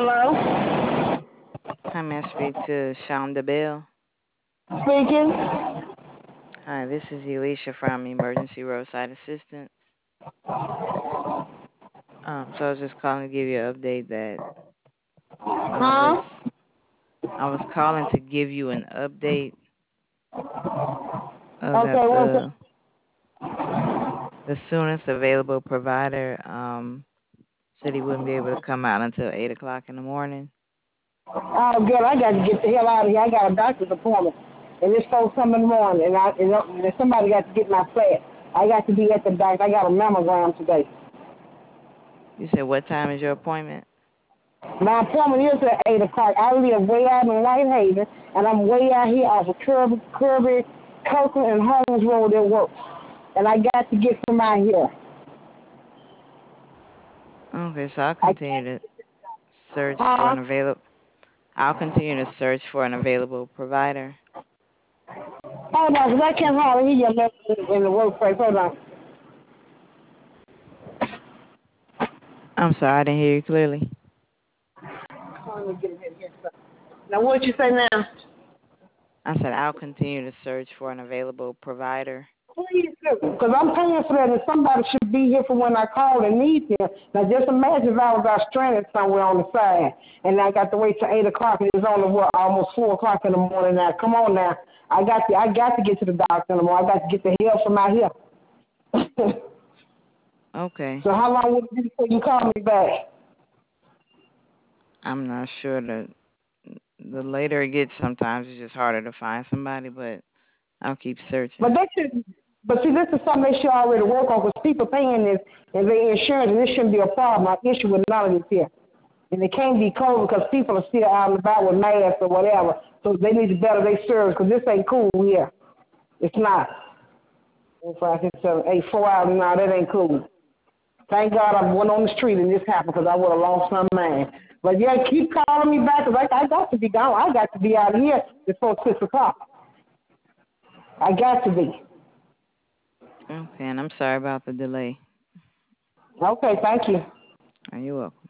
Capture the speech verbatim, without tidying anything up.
Hello? Hi, may I speak to Shonda Bell? Speaking? Hi, this is Elisha from Emergency Roadside Assistance. Um, so I was just calling to give you an update that I Huh? was I was calling to give you an update of that Okay, what's the it? the soonest available provider um said he wouldn't be able to come out until eight o'clock in the morning. Oh, good. I got to get the hell out of here. I got a doctor's appointment. And it's supposed to come in the morning. And, I, and, and somebody got to get my flat. I got to be at the doctor. I got a mammogram today. You said what time is your appointment? My appointment is at eight o'clock. I live way out in Whitehaven. And I'm way out here off of Kirby, Kirby, Kirkland, and Holmes Road at work. And I got to get from out here. Okay, so I'll I continue can't. to search for Huh? an available. I'll continue to search for an available provider. Hold on, because I can't hardly hear you in the workplace. Hold on. I'm sorry, I didn't hear you clearly. Now, what you say now? I said I'll continue to search for an available provider. Please do, because I'm paying for that, and somebody should be here for when I call and need them. Now, just imagine if I was out stranded somewhere on the side, and I got to wait till eight o'clock, and it's only what almost four o'clock in the morning now. Come on now, I got to, I got to get to the doctor in the morning. I got to get the help from out here. Okay. So, how long would it be before you call me back? I'm not sure that the later it gets, sometimes it's just harder to find somebody, but I'll keep But searching. they should, but see, this is something they should already work on, because people paying this and their insurance, and this shouldn't be a problem. I issue with none of this here. And it can't be cold because people are still out and about with masks or whatever. So they need to better their service, because this ain't cool here. It's not. If I can tell, hey, four hours now, that ain't cool. Thank God I went on the street and this happened, because I would have lost my mind. But yeah, keep calling me back, because I, I got to be gone. I got to be out of here before six o'clock. I got to be. Okay, and I'm sorry about the delay. Okay, thank you. Are you welcome?